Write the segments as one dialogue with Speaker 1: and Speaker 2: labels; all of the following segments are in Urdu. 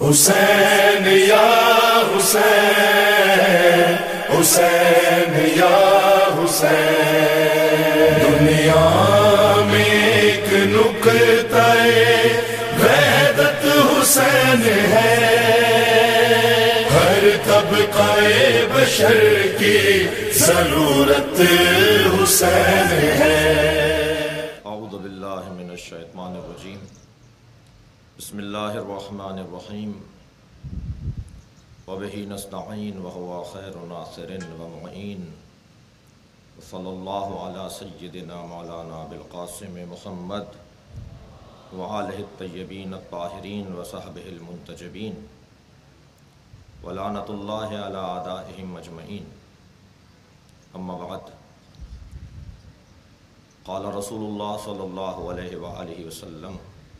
Speaker 1: حسین یا حسین، حسین یا حسین، دنیا میں ایک نقطہ وحدت حسین ہے، ہر طبقہ بشر کی ضرورت حسین ہے۔
Speaker 2: اعوذ باللہ من الشیطان الرجیم، بسم اللہ الرحمن الرحیم، وبہ نستعین وہو خیر ناصر ومعین، صلی اللہ علی سیدنا مولانا بالقاسم محمد وآلہ الطیبین الطاہرین وصحبہ المنتجبین، ولعنۃ اللہ علی اعدائہم اجمعین۔ اما بعد، قال رسول اللہ صلی اللہ علیہ وآلہ وسلم،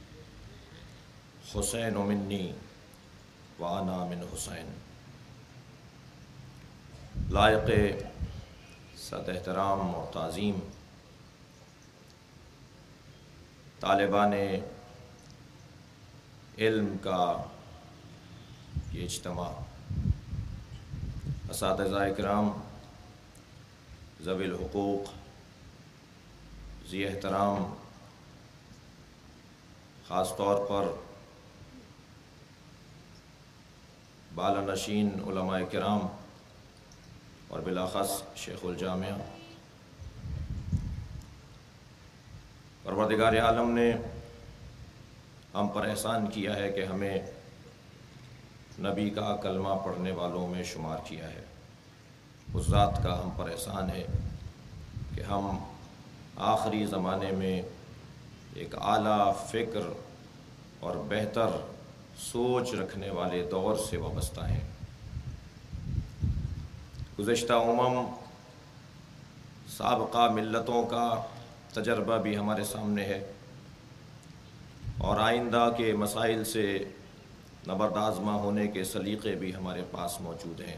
Speaker 2: حسین منی وانا من حسین۔ لائق صد احترام اور تعظیم طالبان علم کا یہ اجتماع، اساتذہ کرام، ذوی الحقوق، ذی احترام، خاص طور پر بالانشین علماء کرام اور بالاخص شیخ الجامعہ، پروردگار عالم نے ہم پر احسان کیا ہے کہ ہمیں نبی کا کلمہ پڑھنے والوں میں شمار کیا ہے۔ اس ذات کا ہم پر احسان ہے کہ ہم آخری زمانے میں ایک اعلیٰ فکر اور بہتر سوچ رکھنے والے دور سے وابستہ ہیں۔ گزشتہ سابقہ ملتوں کا تجربہ بھی ہمارے سامنے ہے، اور آئندہ کے مسائل سے نبردآزمہ ہونے کے سلیقے بھی ہمارے پاس موجود ہیں۔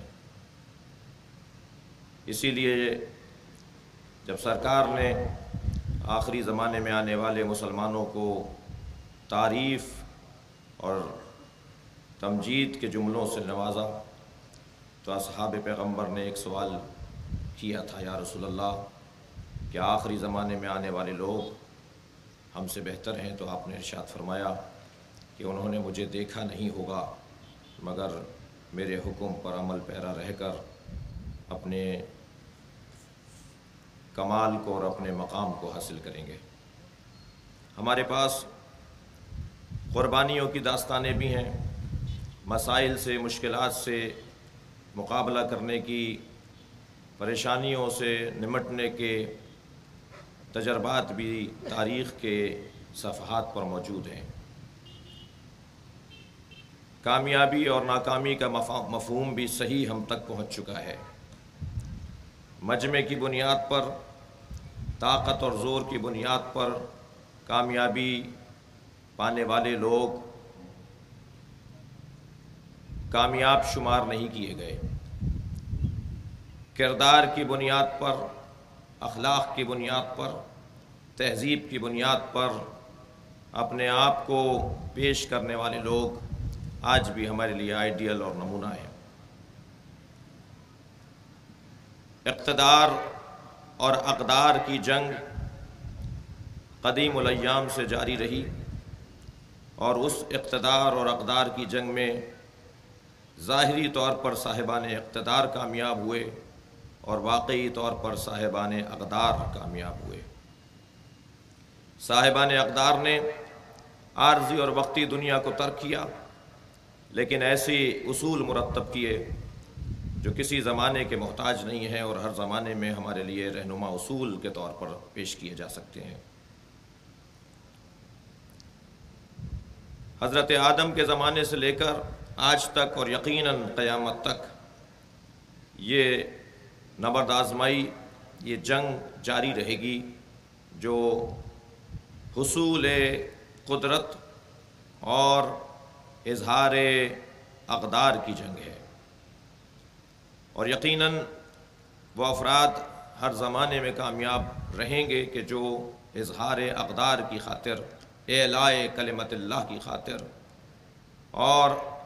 Speaker 2: اسی لیے جب سرکار نے آخری زمانے میں آنے والے مسلمانوں کو تعریف اور تمجید کے جملوں سے نوازا تو اصحاب پیغمبر نے ایک سوال کیا تھا، یا رسول اللہ، کہ آخری زمانے میں آنے والے لوگ ہم سے بہتر ہیں؟ تو آپ نے ارشاد فرمایا کہ انہوں نے مجھے دیکھا نہیں ہوگا مگر میرے حکم پر عمل پیرا رہ کر اپنے کمال کو اور اپنے مقام کو حاصل کریں گے۔ ہمارے پاس قربانیوں کی داستانیں بھی ہیں، مسائل سے، مشکلات سے مقابلہ کرنے کی، پریشانیوں سے نمٹنے کے تجربات بھی تاریخ کے صفحات پر موجود ہیں۔ کامیابی اور ناکامی کا مفہوم بھی صحیح ہم تک پہنچ چکا ہے۔ مجمع کی بنیاد پر، طاقت اور زور کی بنیاد پر کامیابی پانے والے لوگ کامیاب شمار نہیں کیے گئے۔ کردار کی بنیاد پر، اخلاق کی بنیاد پر، تہذیب کی بنیاد پر اپنے آپ کو پیش کرنے والے لوگ آج بھی ہمارے لیے آئیڈیل اور نمونہ ہیں۔ اقتدار اور اقدار کی جنگ قدیم الایام سے جاری رہی، اور اس اقتدار اور اقدار کی جنگ میں ظاہری طور پر صاحبان اقتدار کامیاب ہوئے اور واقعی طور پر صاحبان اقدار کامیاب ہوئے۔ صاحبان اقدار نے عارضی اور وقتی دنیا کو ترک کیا، لیکن ایسے اصول مرتب کیے جو کسی زمانے کے محتاج نہیں ہیں اور ہر زمانے میں ہمارے لیے رہنما اصول کے طور پر پیش کیے جا سکتے ہیں۔ حضرت آدم کے زمانے سے لے کر آج تک اور یقیناً قیامت تک یہ نبرد آزمائی، یہ جنگ جاری رہے گی جو حصول قدرت اور اظہار اقدار کی جنگ ہے، اور یقیناً وہ افراد ہر زمانے میں کامیاب رہیں گے کہ جو اظہار اقدار کی خاطر، اعلاء کلمت اللہ کی خاطر اور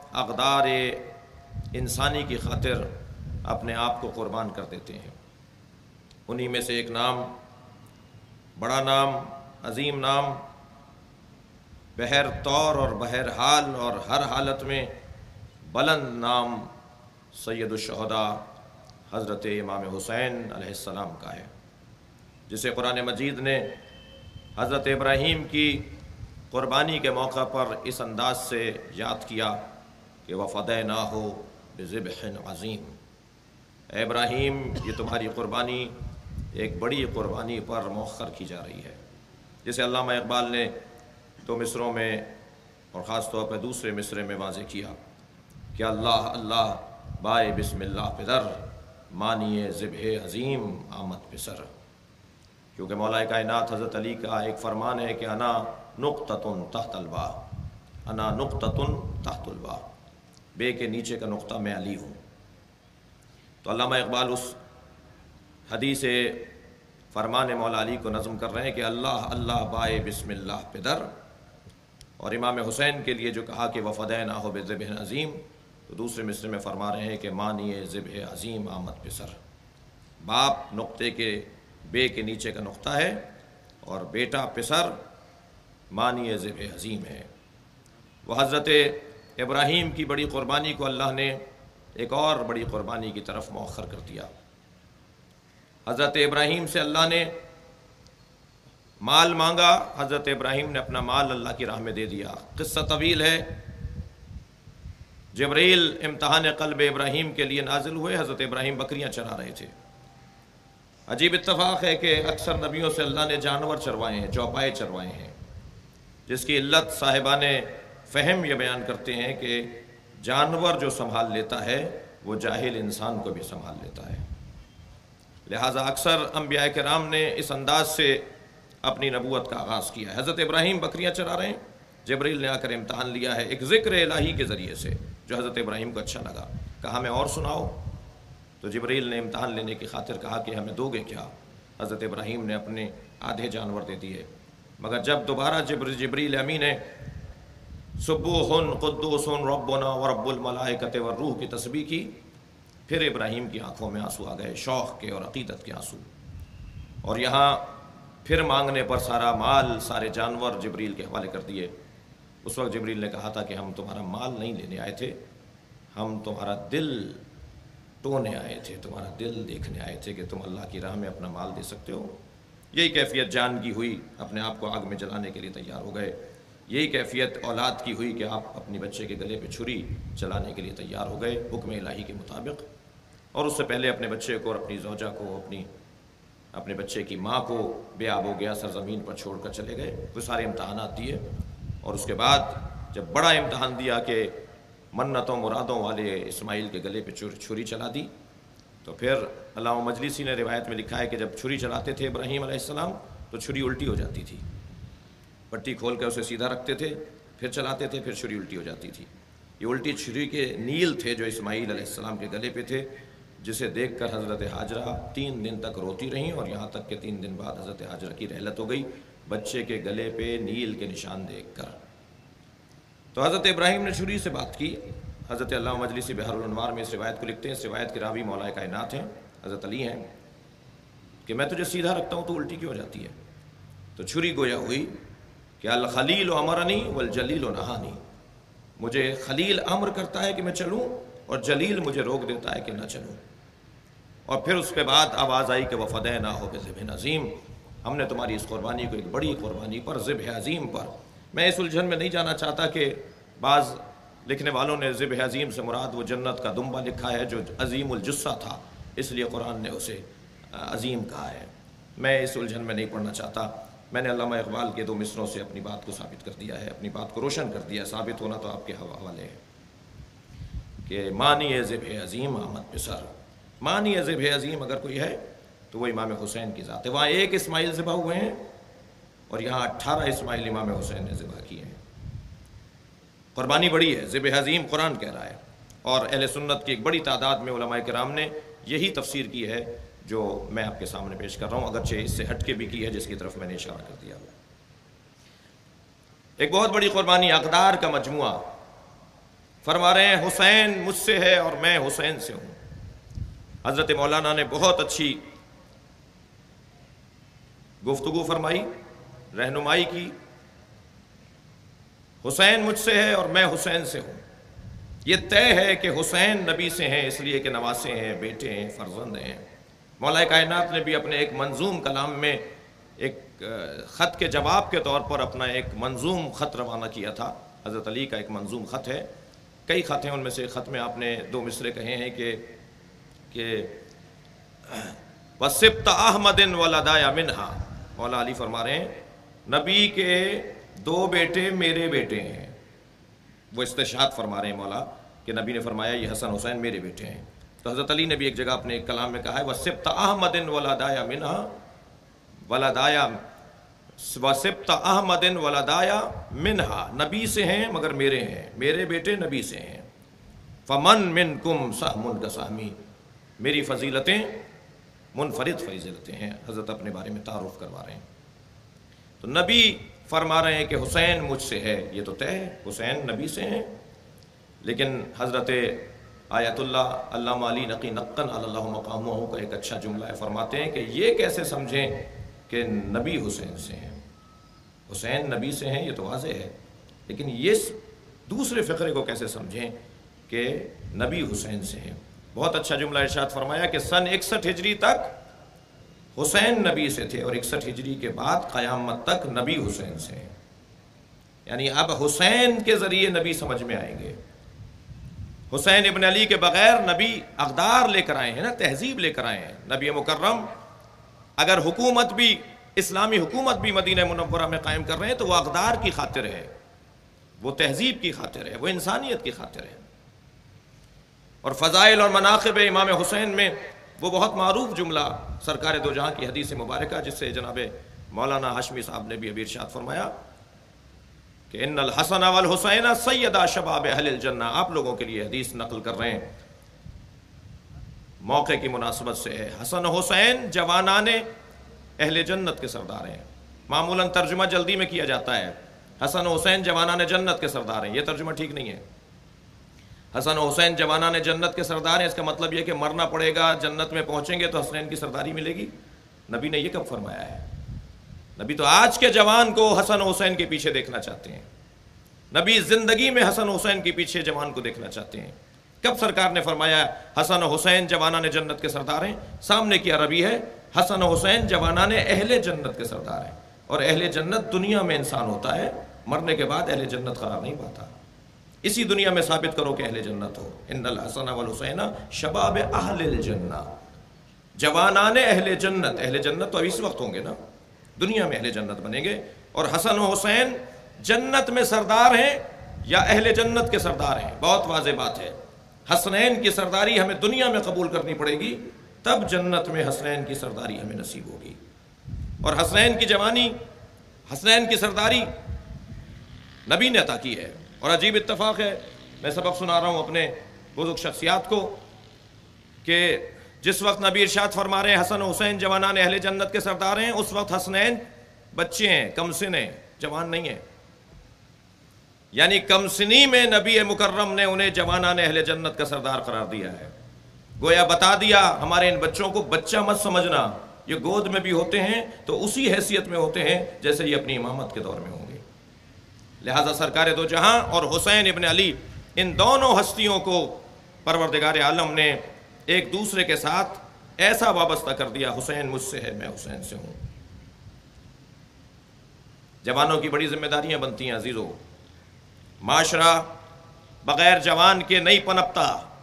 Speaker 2: اقدار انسانی کی خاطر اپنے آپ کو قربان کر دیتے ہیں۔ انہی میں سے ایک نام، بڑا نام، عظیم نام، بہر طور اور بہر حال اور ہر حالت میں بلند نام سید الشہداء حضرت امام حسین علیہ السلام کا ہے، جسے قرآن مجید نے حضرت ابراہیم کی قربانی کے موقع پر اس انداز سے یاد کیا کہ وَفَدَيْنَاهُ بِذِبْحٍ عَظِيمٍ، اے ابراہیم یہ تمہاری قربانی ایک بڑی قربانی پر مؤخر کی جا رہی ہے، جسے علامہ اقبال نے دو مصروں میں اور خاص طور پہ دوسرے مصرے میں واضح کیا کہ اللہ اللہ بائے بسم اللہ پدر، مانیے ذبح عظیم آمد پسر، کیونکہ مولا کائنات حضرت علی کا ایک فرمان ہے کہ انا نقطۃ تحت الباء، انا نقطۃ تحت الباء، بے کے نیچے کا نقطہ میں علی ہوں۔ تو علامہ اقبال اس حدیث فرمان مولا علی کو نظم کر رہے ہیں کہ اللہ اللہ بائے بسم اللہ پدر، اور امام حسین کے لیے جو کہا کہ وَفَدَيْنَاهُ بِذِبْحٍ عَظِيمٍ، تو دوسرے مصرے میں فرما رہے ہیں کہ مانیے ذبح عظیم آمد پسر، باپ نقطے کے بے کے نیچے کا نقطہ ہے اور بیٹا پسر مانیے ذبح عظیم ہے۔ وہ حضرت ابراہیم کی بڑی قربانی کو اللہ نے ایک اور بڑی قربانی کی طرف مؤخر کر دیا۔ حضرت ابراہیم سے اللہ نے مال مانگا، حضرت ابراہیم نے اپنا مال اللہ کی راہ میں دے دیا۔ قصہ طویل ہے۔ جبرائیل امتحان قلب ابراہیم کے لیے نازل ہوئے، حضرت ابراہیم بکریاں چرا رہے تھے۔ عجیب اتفاق ہے کہ اکثر نبیوں سے اللہ نے جانور چروائے ہیں، چوپائے چروائے ہیں، جس کی علت صاحبان فہم یہ بیان کرتے ہیں کہ جانور جو سنبھال لیتا ہے وہ جاہل انسان کو بھی سنبھال لیتا ہے۔ لہٰذا اکثر انبیاء کرام نے اس انداز سے اپنی نبوت کا آغاز کیا ہے۔ حضرت ابراہیم بکریاں چرا رہے ہیں، جبرائیل نے آ کر امتحان لیا ہے ایک ذکر الہی کے ذریعے سے جو حضرت ابراہیم کو اچھا لگا، کہا ہمیں اور سناؤ۔ تو جبرائیل نے امتحان لینے کی خاطر کہا کہ ہمیں دو گے کیا؟ حضرت ابراہیم نے اپنے آدھے جانور دے دیے، مگر جب دوبارہ جبرائیل امین نے سبوح قدوس ربنا ورب الملائکۃ والروح کی تسبیح کی، پھر ابراہیم کی آنکھوں میں آنسو آ گئے، شوق کے اور عقیدت کے آنسو۔ اور یہاں پھر مانگنے پر سارا مال، سارے جانور جبرائیل کے حوالے کر دیے۔ اس وقت جبرائیل نے کہا تھا کہ ہم تمہارا مال نہیں لینے آئے تھے، ہم تمہارا دل ٹونے آئے تھے، تمہارا دل دیکھنے آئے تھے کہ تم اللہ کی راہ میں اپنا مال دے سکتے ہو۔ یہی کیفیت جان کی ہوئی، اپنے آپ کو آگ میں جلانے کے لیے تیار ہو گئے۔ یہی کیفیت اولاد کی ہوئی کہ آپ اپنی بچے کے گلے پہ چھری چلانے کے لیے تیار ہو گئے حکم الہی کے مطابق، اور اس سے پہلے اپنے بچے کو اور اپنی زوجہ کو، اپنے بچے کی ماں کو بے آب ہو گیا سرزمین پر چھوڑ کر چلے گئے۔ وہ سارے امتحانات دیے، اور اس کے بعد جب بڑا امتحان دیا کہ منتوں مرادوں والے اسماعیل کے گلے پہ چھری چلا دی، تو پھر علامہ مجلسی نے روایت میں لکھا ہے کہ جب چھری چلاتے تھے ابراہیم علیہ السلام تو چھری الٹی ہو جاتی تھی، پٹی کھول کر اسے سیدھا رکھتے تھے، پھر چلاتے تھے، پھر چھری الٹی ہو جاتی تھی۔ یہ الٹی چھری کے نیل تھے جو اسماعیل علیہ السلام کے گلے پہ تھے، جسے دیکھ کر حضرت ہاجرہ 3 دن تک روتی رہیں، اور یہاں تک کہ 3 دن بعد حضرت ہاجرہ کی رحلت ہو گئی بچے کے گلے پہ نیل کے نشان دیکھ کر۔ تو حضرت ابراہیم نے چھری سے بات کی۔ حضرت علامہ مجلسی بحر الانوار میں اس روایت کو لکھتے ہیں، اس روایت کے راوی مولا کائنات ہیں، حضرت علی ہیں، کہ میں تجھے سیدھا رکھتا ہوں تو الٹی کیوں ہو جاتی ہے؟ تو چھری گویا ہوئی کہ الخلیل امرنی والجلیل نہانی، مجھے خلیل امر کرتا ہے کہ میں چلوں اور جلیل مجھے روک دیتا ہے کہ نہ چلوں۔ اور پھر اس کے بعد آواز آئی کہ وفدیناہ بذبح عظیم، ہم نے تمہاری اس قربانی کو ایک بڑی قربانی پر، ذبح عظیم پر۔ میں اس الجھن میں نہیں جانا چاہتا کہ بعض لکھنے والوں نے ذبح عظیم سے مراد وہ جنت کا دمبا لکھا ہے جو عظیم الجثہ تھا، اس لیے قرآن نے اسے عظیم کہا ہے۔ میں اس الجھن میں نہیں پڑھنا چاہتا۔ میں نے علامہ اقبال کے 2 مصروں سے اپنی بات کو ثابت کر دیا ہے، اپنی بات کو روشن کر دیا ہے۔ ثابت ہونا تو آپ کے حوالے ہے کہ مانی ذبح عظیم آمد پسر، مانی ذبح عظیم اگر کوئی ہے تو وہ امام حسین کی ذات ہے۔ وہاں 1 اسماعیل ذبح ہوئے ہیں اور یہاں 18 اسماعیل امام حسین نے ذبح کیے ہیں۔ قربانی بڑی ہے، ذبح عظیم قرآن کہہ رہا ہے، اور اہل سنت کی ایک بڑی تعداد میں علماء کرام نے یہی تفسیر کی ہے جو میں آپ کے سامنے پیش کر رہا ہوں، اگرچہ اس سے ہٹ کے بھی کی ہے جس کی طرف میں نے اشارہ کر دیا۔ ایک بہت بڑی قربانی، اقدار کا مجموعہ، فرما رہے ہیں حسین مجھ سے ہے اور میں حسین سے ہوں۔ حضرت مولانا نے بہت اچھی گفتگو فرمائی، رہنمائی کی۔ حسین مجھ سے ہے اور میں حسین سے ہوں۔ یہ طے ہے کہ حسین نبی سے ہیں، اس لیے کہ نواسے ہیں، بیٹے ہیں، فرزند ہیں۔ مولا کائنات نے بھی اپنے ایک منظوم کلام میں ایک خط کے جواب کے طور پر اپنا ایک منظوم خط روانہ کیا تھا۔ حضرت علی کا ایک منظوم خط ہے، کئی خط ہیں، ان میں سے خط میں آپ نے 2 مصرے کہے ہیں کہ وَسِبْتَ أَحْمَدٍ وَلَدَايَ مِنْهَا۔ مولا علی فرما رہے ہیں نبی کے 2 بیٹے میرے بیٹے ہیں۔ وہ استشہاد فرما رہے ہیں مولا کہ نبی نے فرمایا یہ حسن حسین میرے بیٹے ہیں۔ تو حضرت علی نے بھی ایک جگہ اپنے ایک کلام میں کہا ہے وَسِبْتَ أَحْمَدٍ وَلَدَايَ مِنْهَا وَسِبْتَ أَحْمَدٍ وَلَدَايَ مِنْهَا، نبی سے ہیں مگر میرے ہیں، میرے بیٹے نبی سے ہیں۔ فَمَن مِّنْكُمْ سَهْمٌ كَسَهْمِي، میری فضیلتیں منفرد فضیلتیں ہیں۔ حضرت اپنے بارے میں تعارف کروا رہے ہیں۔ تو نبی فرما رہے ہیں کہ حسین مجھ سے ہے، یہ تو طے ہے، حسین نبی سے ہیں۔ لیکن حضرت آیت اللہ علامہ علی نقی نقن علی اللہ مقامہ کا ایک اچھا جملہ ہے، فرماتے ہیں کہ یہ کیسے سمجھیں کہ نبی حسین سے ہیں، حسین نبی سے ہیں، یہ تو واضح ہے، لیکن یہ دوسرے فقرے کو کیسے سمجھیں کہ نبی حسین سے ہیں۔ بہت اچھا جملہ ارشاد فرمایا کہ سن 61 ہجری تک حسین نبی سے تھے اور 61 ہجری کے بعد قیامت تک نبی حسین سے ہیں، یعنی اب حسین کے ذریعے نبی سمجھ میں آئیں گے۔ حسین ابن علی کے بغیر نبی اقدار لے کر آئے ہیں نا، تہذیب لے کر آئے ہیں۔ نبی مکرم اگر حکومت بھی، اسلامی حکومت بھی مدینہ منورہ میں قائم کر رہے ہیں تو وہ اقدار کی خاطر ہے، وہ تہذیب کی خاطر ہے، وہ انسانیت کی خاطر ہے۔ اور فضائل اور مناقب امام حسین میں وہ بہت معروف جملہ سرکار دو جہاں کی حدیث مبارکہ جس سے جناب مولانا ہاشمی صاحب نے بھی ابھی ارشاد فرمایا کہ ان الحسن والحسین سیدا شباب اہل الجنہ، آپ لوگوں کے لیے حدیث نقل کر رہے ہیں، موقع کی مناسبت سے ہے۔ حسن و حسین جوانان اہل جنت کے سردار ہیں۔ معمولاً ترجمہ جلدی میں کیا جاتا ہے، حسن و حسین جوانان جنت کے سردار ہیں، یہ ترجمہ ٹھیک نہیں ہے۔ حسن و حسین جوانان جنت کے سردار ہیں، اس کا مطلب یہ کہ مرنا پڑے گا، جنت میں پہنچیں گے تو حسنین کی سرداری ملے گی۔ نبی نے یہ کب فرمایا ہے؟ نبی تو آج کے جوان کو حسن و حسین کے پیچھے دیکھنا چاہتے ہیں، نبی زندگی میں حسن و حسین کے پیچھے جوان کو دیکھنا چاہتے ہیں۔ کب سرکار نے فرمایا حسن و حسین جوانان جنت کے سردار ہیں؟ سامنے کی عربی ہے حسن و حسین جوانان اہل جنت کے سردار ہیں، اور اہل جنت دنیا میں انسان ہوتا ہے، مرنے کے بعد اہل جنت قرار نہیں پاتا۔ اسی دنیا میں ثابت کرو کہ اہل جنت ہو۔ ان الحسن والحسین شباب اہل الجنہ، جوانان اہل جنت۔ اہل جنت تو اب اس وقت ہوں گے نا، دنیا میں اہل جنت بنیں گے۔ اور حسن و حسین جنت میں سردار ہیں یا اہل جنت کے سردار ہیں؟ بہت واضح بات ہے، حسنین کی سرداری ہمیں دنیا میں قبول کرنی پڑے گی، تب جنت میں حسنین کی سرداری ہمیں نصیب ہوگی۔ اور حسنین کی جوانی، حسنین کی سرداری نبی نے عطا کی ہے۔ اور عجیب اتفاق ہے، میں سبق سنا رہا ہوں اپنے بزرگ شخصیات کو، کہ جس وقت نبی ارشاد فرما رہے ہیں حسن و حسین جوانان اہل جنت کے سردار ہیں، اس وقت حسنین بچے ہیں، کم سن ہیں، جوان نہیں ہیں۔ یعنی کم سنی میں نبی مکرم نے انہیں جوانان اہل جنت کا سردار قرار دیا ہے۔ گویا بتا دیا ہمارے ان بچوں کو بچہ مت سمجھنا، یہ گود میں بھی ہوتے ہیں تو اسی حیثیت میں ہوتے ہیں جیسے یہ اپنی امامت کے دور میں ہوں گے۔ لہٰذا سرکار دو جہاں اور حسین ابن علی، ان دونوں ہستیوں کو پروردگار عالم نے ایک دوسرے کے ساتھ ایسا وابستہ کر دیا، حسین مجھ سے ہے، میں حسین سے ہوں۔ جوانوں کی بڑی ذمہ داریاں بنتی ہیں عزیزو۔ معاشرہ بغیر جوان کے نہیں پنپتا،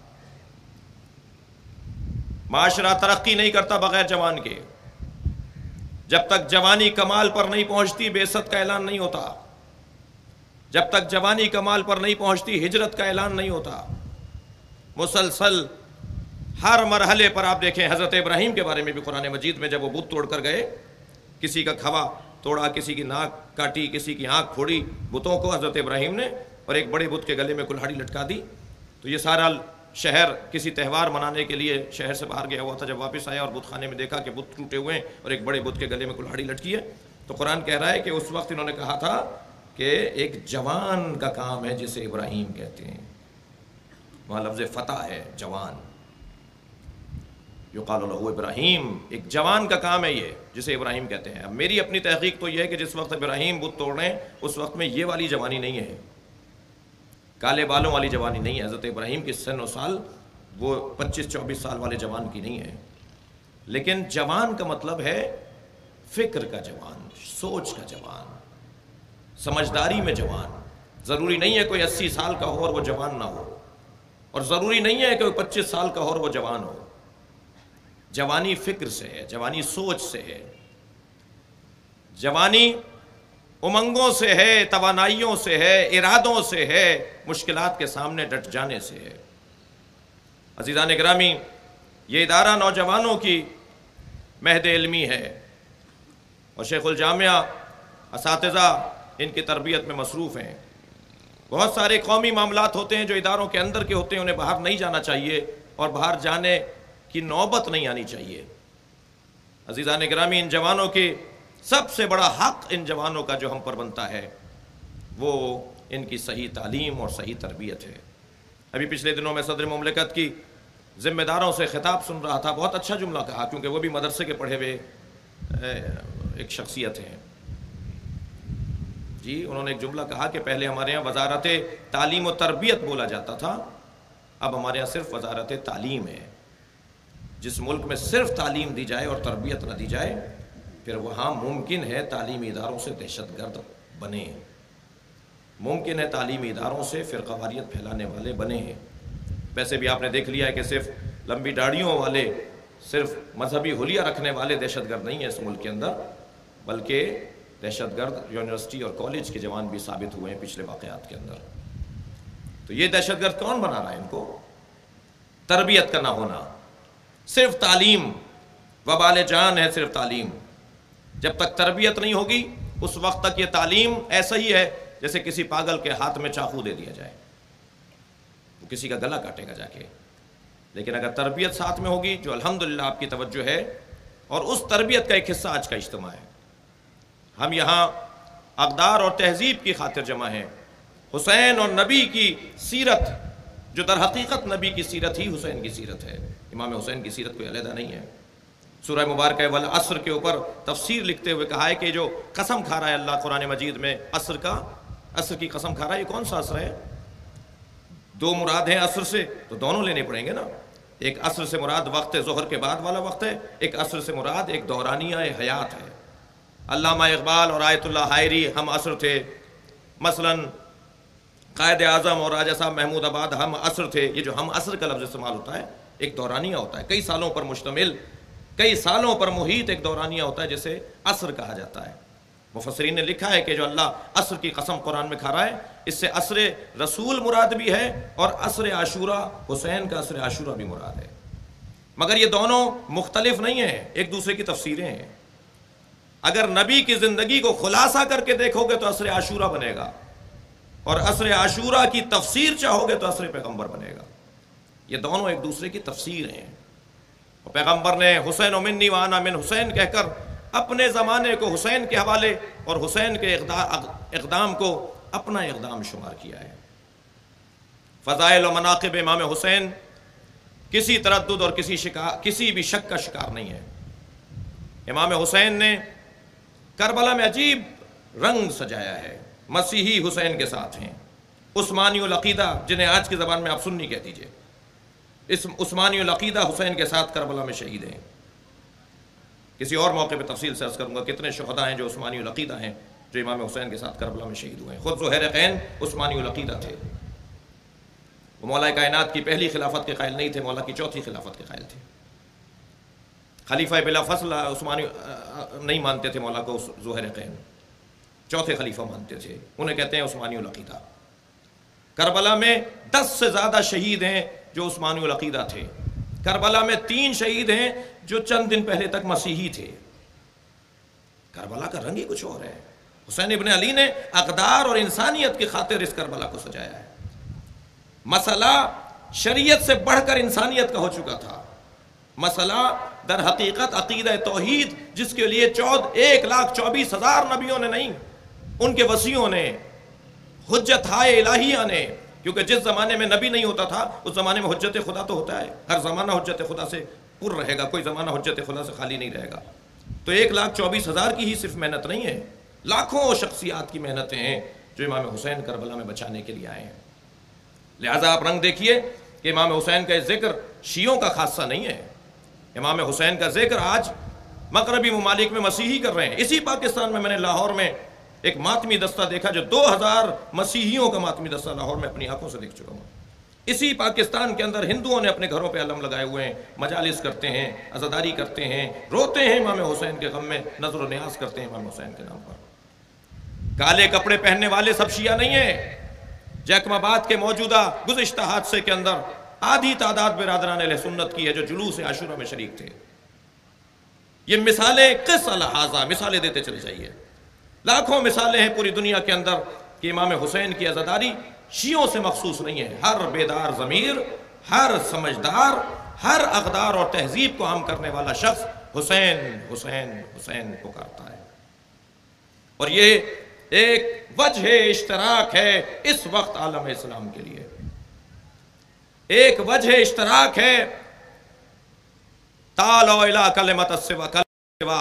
Speaker 2: معاشرہ ترقی نہیں کرتا بغیر جوان کے۔ جب تک جوانی کمال پر نہیں پہنچتی بعثت کا اعلان نہیں ہوتا، جب تک جوانی کمال پر نہیں پہنچتی ہجرت کا اعلان نہیں ہوتا۔ مسلسل ہر مرحلے پر آپ دیکھیں، حضرت ابراہیم کے بارے میں بھی قرآن مجید میں جب وہ بت توڑ کر گئے، کسی کا کھوا توڑا، کسی کی ناک کاٹی، کسی کی آنکھ پھوڑی بتوں کو حضرت ابراہیم نے، اور ایک بڑے بت کے گلے میں کلہاڑی لٹکا دی۔ تو یہ سارا شہر کسی تہوار منانے کے لیے شہر سے باہر گیا ہوا تھا، جب واپس آیا اور بت خانے میں دیکھا کہ بت ٹوٹے ہوئے ہیں اور ایک بڑے بت کے گلے میں کلہاڑی لٹکی ہے، تو قرآن کہہ رہا ہے کہ اس وقت انہوں نے کہا تھا کہ ایک جوان کا کام ہے جسے ابراہیم کہتے ہیں، وہاں لفظ فتح ہے، جوان. یقال له ابراہیم، ایک جوان کا کام ہے یہ جسے ابراہیم کہتے ہیں. اب میری اپنی تحقیق تو یہ ہے کہ جس وقت ابراہیم بت توڑ رہے ہیں اس وقت میں یہ والی جوانی نہیں ہے، کالے بالوں والی جوانی نہیں ہے. حضرت ابراہیم کی سن و سال وہ 25-24 سال والے جوان کی نہیں ہے. لیکن جوان کا مطلب ہے فکر کا جوان، سوچ کا جوان، سمجھداری میں جوان. ضروری نہیں ہے کوئی 80 سال کا ہو اور وہ جوان نہ ہو، اور ضروری نہیں ہے کہ کوئی 25 سال کا ہو اور وہ جوان ہو. جوانی فکر سے ہے، جوانی سوچ سے ہے، جوانی امنگوں سے ہے، توانائیوں سے ہے، ارادوں سے ہے، مشکلات کے سامنے ڈٹ جانے سے ہے. عزیزان گرامی، یہ ادارہ نوجوانوں کی مہد علمی ہے، اور شیخ الجامعہ اساتذہ ان کی تربیت میں مصروف ہیں. بہت سارے قومی معاملات ہوتے ہیں جو اداروں کے اندر کے ہوتے ہیں، انہیں باہر نہیں جانا چاہیے اور باہر جانے کی نوبت نہیں آنی چاہیے. عزیزان گرامی، ان جوانوں کی سب سے بڑا حق ان جوانوں کا جو ہم پر بنتا ہے وہ ان کی صحیح تعلیم اور صحیح تربیت ہے. ابھی پچھلے دنوں میں صدر مملکت کی ذمہ داروں سے خطاب سن رہا تھا. بہت اچھا جملہ کہا، کیونکہ وہ بھی مدرسے کے پڑھے ہوئے ایک شخصیت ہیں. جی انہوں نے ایک جملہ کہا کہ پہلے ہمارے ہاں وزارت تعلیم و تربیت بولا جاتا تھا، اب ہمارے ہاں صرف وزارت تعلیم ہے. جس ملک میں صرف تعلیم دی جائے اور تربیت نہ دی جائے، پھر وہاں ممکن ہے تعلیمی اداروں سے دہشت گرد بنے، ممکن ہے تعلیمی اداروں سے فرقہ واریت پھیلانے والے بنے ہیں. ویسے بھی آپ نے دیکھ لیا ہے کہ صرف لمبی داڑھیوں والے، صرف مذہبی حلیہ رکھنے والے دہشت گرد نہیں ہیں اس ملک کے اندر، بلکہ دہشت گرد یونیورسٹی اور کالج کے جوان بھی ثابت ہوئے ہیں پچھلے واقعات کے اندر. تو یہ دہشت گرد کون بنا رہا ہے ان کو؟ تربیت کا نہ ہونا. صرف تعلیم وبال جان ہے، صرف تعلیم. جب تک تربیت نہیں ہوگی اس وقت تک یہ تعلیم ایسا ہی ہے جیسے کسی پاگل کے ہاتھ میں چاقو دے دیا جائے، وہ کسی کا گلا کاٹے گا جا کے. لیکن اگر تربیت ساتھ میں ہوگی، جو الحمدللہ آپ کی توجہ ہے، اور اس تربیت کا ایک حصہ آج کا اجتماع ہے. ہم یہاں اقدار اور تہذیب کی خاطر جمع ہیں. حسین اور نبی کی سیرت، جو در حقیقت نبی کی سیرت ہی حسین کی سیرت ہے، امام حسین کی سیرت کوئی علیحدہ نہیں ہے. سورہ مبارکہ والعصر کے اوپر تفسیر لکھتے ہوئے کہا ہے کہ جو قسم کھا رہا ہے اللہ قرآن مجید میں عصر کی قسم کھا رہا ہے، یہ کون سا عصر ہے؟ دو مراد ہیں عصر سے، تو دونوں لینے پڑیں گے نا. ایک عصر سے مراد وقت ظہر کے بعد والا وقت ہے، ایک عصر سے مراد ایک دورانیہ حیات ہے. علامہ اقبال اور آیت اللہ حائری ہم عصر تھے، مثلا قائد اعظم اور راجہ صاحب محمود آباد ہم عصر تھے. یہ جو ہم عصر کا لفظ استعمال ہوتا ہے ایک دورانیہ ہوتا ہے، کئی سالوں پر مشتمل، کئی سالوں پر محیط ایک دورانیہ ہوتا ہے جسے عصر کہا جاتا ہے. مفسرین نے لکھا ہے کہ جو اللہ عصر کی قسم قرآن میں کھا رہا ہے، اس سے عصر رسول مراد بھی ہے اور عصر عاشورہ، حسین کا عصر عاشورہ بھی مراد ہے. مگر یہ دونوں مختلف نہیں ہیں، ایک دوسرے کی تفسیریں ہیں. اگر نبی کی زندگی کو خلاصہ کر کے دیکھو گے تو عصر عاشورہ بنے گا، اور عصر عاشورہ کی تفسیر چاہو گے تو عصر پیغمبر بنے گا. یہ دونوں ایک دوسرے کی تفسیر ہیں. اور پیغمبر نے حسین منی وانا من حسین کہہ کر اپنے زمانے کو حسین کے حوالے اور حسین کے اقدام کو اپنا اقدام شمار کیا ہے. فضائل و مناقب امام حسین کسی تردد اور کسی بھی شک کا شکار نہیں ہے. امام حسین نے کربلا میں عجیب رنگ سجایا ہے. مسیحی حسین کے ساتھ ہیں، عثمانی العقیدہ جنہیں آج کی زبان میں آپ سنی کہہ دیجئے، اس عثمانی العقیدہ حسین کے ساتھ کربلا میں شہید ہیں. کسی اور موقع پہ تفصیل سے عرض کروں گا کتنے شہداء ہیں جو عثمانی العقیدہ ہیں، جو امام حسین کے ساتھ کربلا میں شہید ہوئے ہیں. خود زہیرقین عثمانی العقیدہ تھے. وہ مولا کائنات کی پہلی خلافت کے قائل نہیں تھے، مولا کی چوتھی خلافت کے قائل تھے. خلیفہ بلا فصل عثمانی نہیں مانتے تھے مولا کو، زہیرقین چوتھے خلیفہ مانتے تھے، انہیں کہتے ہیں عثمانی العقیدہ. کربلا میں 10 سے زیادہ شہید ہیں جو عثمانی العقیدہ تھے. کربلا میں 3 شہید ہیں جو چند دن پہلے تک مسیحی تھے. کربلا کا رنگ ہی کچھ اور ہے. حسین ابن علی نے اقدار اور انسانیت کی خاطر اس کربلا کو سجایا ہے. مسئلہ شریعت سے بڑھ کر انسانیت کا ہو چکا تھا. مسئلہ در حقیقت عقیدہ توحید، جس کے لیے 1,24,000 نبیوں نے نہیں، ان کے وصیوں نے، حجت ہائے الہیہ نے، کیونکہ جس زمانے میں نبی نہیں ہوتا تھا اس زمانے میں حجت خدا تو ہوتا ہے، ہر زمانہ حجت خدا سے پر رہے گا، کوئی زمانہ حجت خدا سے خالی نہیں رہے گا۔ تو 1,24,000 کی ہی صرف محنت نہیں ہے، لاکھوں شخصیات کی محنتیں ہیں جو امام حسین کربلا میں بچانے کے لیے آئے ہیں۔ لہٰذا آپ رنگ دیکھیے کہ امام حسین کا ذکر شیعوں کا خاصہ نہیں ہے، امام حسین کا ذکر آج مغربی ممالک میں مسیحی کر رہے ہیں۔ اسی پاکستان میں نے لاہور میں ایک ماتمی دستہ دیکھا جو 2000 مسیحیوں کا ماتمی دستہ لاہور میں اپنی آنکھوں سے دیکھ چکا ہوں۔ اسی پاکستان کے اندر ہندوؤں نے اپنے گھروں پہ علم لگائے ہوئے ہیں، مجالس کرتے ہیں، عزاداری کرتے ہیں، روتے ہیں امام حسین کے غم میں، نظر و نیاز کرتے ہیں امام حسین کے نام پر۔ کالے کپڑے پہننے والے سب شیعہ نہیں ہیں۔ جیکم آباد کے موجودہ گزشتہ حادثے کے اندر آدھی تعداد برادران اہل سنت کی ہے جو جلوس عاشورہ میں شریک تھے۔ یہ مثالیں قص الحاظہ مثالیں دیتے چلے جائیے، لاکھوں مثالیں ہیں پوری دنیا کے اندر کہ امام حسین کی عزاداری شیعوں سے مخصوص نہیں ہے۔ ہر بیدار ضمیر، ہر سمجھدار، ہر اقدار اور تہذیب کو عام کرنے والا شخص حسین حسین حسین پکارتا ہے۔ اور یہ ایک وجہ اشتراک ہے اس وقت عالم اسلام کے لیے، ایک وجہ اشتراک ہے۔ تعالوا الی کلمۃ السوا،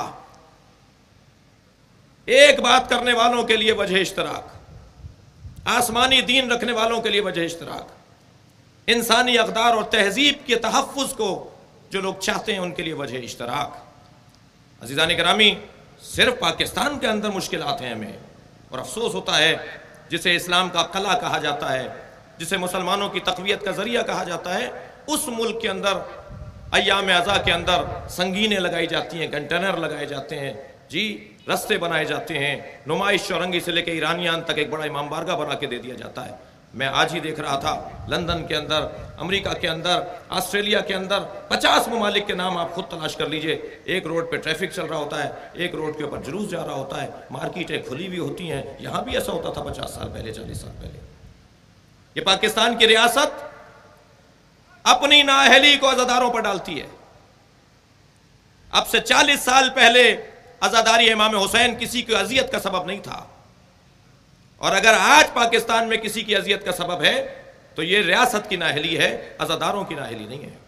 Speaker 2: ایک بات کرنے والوں کے لیے وجہ اشتراک، آسمانی دین رکھنے والوں کے لیے وجہ اشتراک، انسانی اقدار اور تہذیب کے تحفظ کو جو لوگ چاہتے ہیں ان کے لیے وجہ اشتراک۔ عزیزان گرامی، صرف پاکستان کے اندر مشکلات ہیں ہمیں، اور افسوس ہوتا ہے جسے اسلام کا قلعہ کہا جاتا ہے، جسے مسلمانوں کی تقویت کا ذریعہ کہا جاتا ہے، اس ملک کے اندر ایام عزا کے اندر سنگینیں لگائی جاتی ہیں، کنٹینر لگائے جاتے ہیں، جی رستے بنائے جاتے ہیں، نمائش چورنگی سے لے کے ایرانیان تک ایک بڑا امام بارگاہ بنا کے دے دیا جاتا ہے۔ میں آج ہی دیکھ رہا تھا لندن کے اندر، امریکہ کے اندر، آسٹریلیا کے اندر 50 ممالک کے نام آپ خود تلاش کر لیجئے، ایک روڈ پہ ٹریفک چل رہا ہوتا ہے، ایک روڈ کے اوپر جلوس جا رہا ہوتا ہے، مارکیٹیں کھلی ہوئی ہوتی ہیں۔ یہاں بھی ایسا ہوتا تھا 50 سال پہلے، 40 سال پہلے۔ یہ پاکستان کی ریاست اپنی نااہلی کو عزاداروں پر ڈالتی ہے۔ اب سے 40 سال پہلے عزاداری امام حسین کسی کی اذیت کا سبب نہیں تھا، اور اگر آج پاکستان میں کسی کی اذیت کا سبب ہے تو یہ ریاست کی نااہلی ہے، عزاداروں کی نااہلی نہیں ہے۔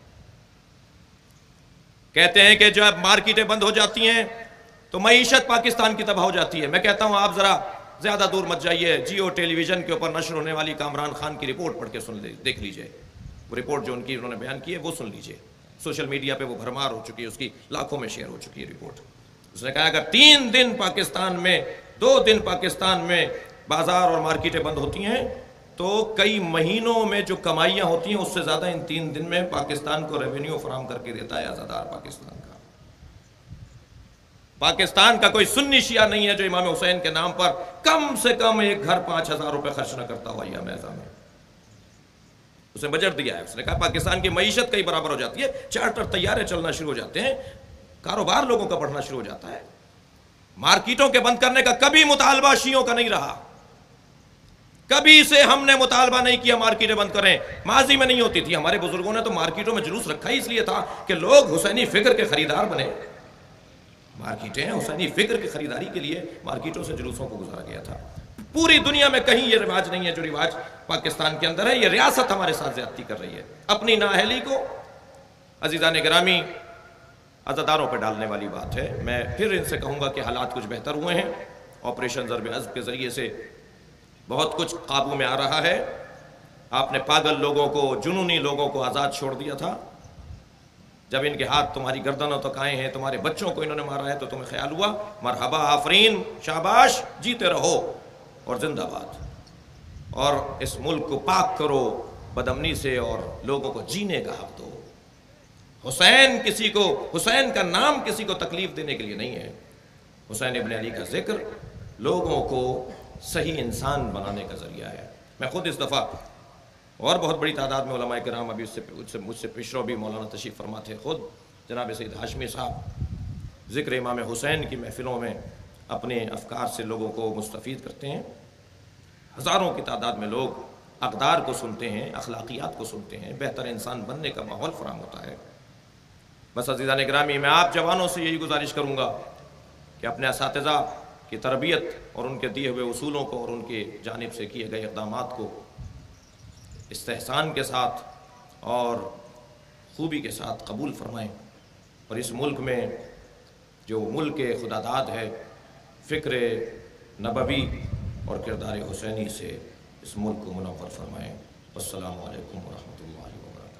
Speaker 2: کہتے ہیں کہ جب مارکیٹیں بند ہو جاتی ہیں تو معیشت پاکستان کی تباہ ہو جاتی ہے۔ میں کہتا ہوں آپ ذرا زیادہ دور مت جائیے، جیو ٹیلی ویژن کے اوپر نشر ہونے والی کامران خان کی رپورٹ پڑھ کے دیکھ لیجئے، وہ رپورٹ جو انہوں نے بیان کی ہے وہ سن لیجئے، سوشل میڈیا پہ وہ بھرمار ہو چکی ہے، اس کی لاکھوں میں شیئر ہو چکی ہے رپورٹ۔ اس نے کہا اگر 3 دن پاکستان میں، 2 دن پاکستان میں بازار اور مارکیٹیں بند ہوتی ہیں تو کئی مہینوں میں جو کمائیاں ہوتی ہیں اس سے زیادہ ان 3 دن میں پاکستان کو ریونیو فراہم کر کے دیتا ہے عزادار پاکستان کا۔ پاکستان کا کوئی سنی شیعہ نہیں ہے جو امام حسین کے نام پر کم سے کم ایک گھر 5000 روپے خرچ نہ کرتا ہوا ایام عزا میں۔ اس نے بجٹ دیا ہے، اس نے کہا پاکستان کی معیشت کئی برابر ہو جاتی ہے، چارٹر طیارے چلنا شروع ہو جاتے ہیں، کاروبار لوگوں کا بڑھنا شروع ہو جاتا ہے۔ مارکیٹوں کے بند کرنے کا کبھی مطالبہ شیعوں کا نہیں رہا، کبھی سے ہم نے مطالبہ نہیں کیا مارکیٹیں بند کریں، ماضی میں نہیں ہوتی تھی۔ ہمارے بزرگوں نے تو مارکیٹوں میں جلوس رکھا ہی اس لیے تھا کہ لوگ حسینی فکر کے خریدار بنے۔ مارکیٹیں حسینی فکر کی خریداری کے لیے مارکیٹوں سے جلوسوں کو گزارا گیا تھا۔ پوری دنیا میں کہیں یہ رواج نہیں ہے جو رواج پاکستان کے اندر ہے۔ یہ ریاست ہمارے ساتھ زیادتی کر رہی ہے، اپنی نااہلی کو عزیزان گرامی عزاداروں پہ ڈالنے والی بات ہے۔ میں پھر ان سے کہوں گا کہ حالات کچھ بہتر ہوئے ہیں، آپریشن ضرب عضب کے ذریعے سے بہت کچھ قابو میں آ رہا ہے۔ آپ نے پاگل لوگوں کو، جنونی لوگوں کو آزاد چھوڑ دیا تھا۔ جب ان کے ہاتھ تمہاری گردنوں تک آئے ہیں، تمہارے بچوں کو انہوں نے مارا ہے، تو تمہیں خیال ہوا مرحبا، آفرین، شاباش، جیتے رہو اور زندہ باد، اور اس ملک کو پاک کرو بدامنی سے اور لوگوں کو جینے کا حق دو۔ حسین کسی کو، حسین کا نام کسی کو تکلیف دینے کے لیے نہیں ہے۔ حسین ابن علی کا ذکر لوگوں کو صحیح انسان بنانے کا ذریعہ ہے۔ میں خود اس دفعہ، اور بہت بڑی تعداد میں علماء کرام ابھی مجھ سے پیشرو بھی مولانا تشریف فرما تھے، خود جناب سید ہاشمی صاحب ذکر امام حسین کی محفلوں میں اپنے افکار سے لوگوں کو مستفید کرتے ہیں۔ ہزاروں کی تعداد میں لوگ اقدار کو سنتے ہیں، اخلاقیات کو سنتے ہیں، بہتر انسان بننے کا ماحول فراہم ہوتا ہے۔ بس عزیزان گرامی، میں آپ جوانوں سے یہی گزارش کروں گا کہ اپنے اساتذہ کی تربیت اور ان کے دیے ہوئے اصولوں کو اور ان کی جانب سے کیے گئے اقدامات کو استحسان کے ساتھ اور خوبی کے ساتھ قبول فرمائیں، اور اس ملک میں جو ملک خدا داد ہے، فکر نبوی اور کردار حسینی سے اس ملک کو منور فرمائیں۔ السلام علیکم ورحمۃ اللہ وبرکاتہ۔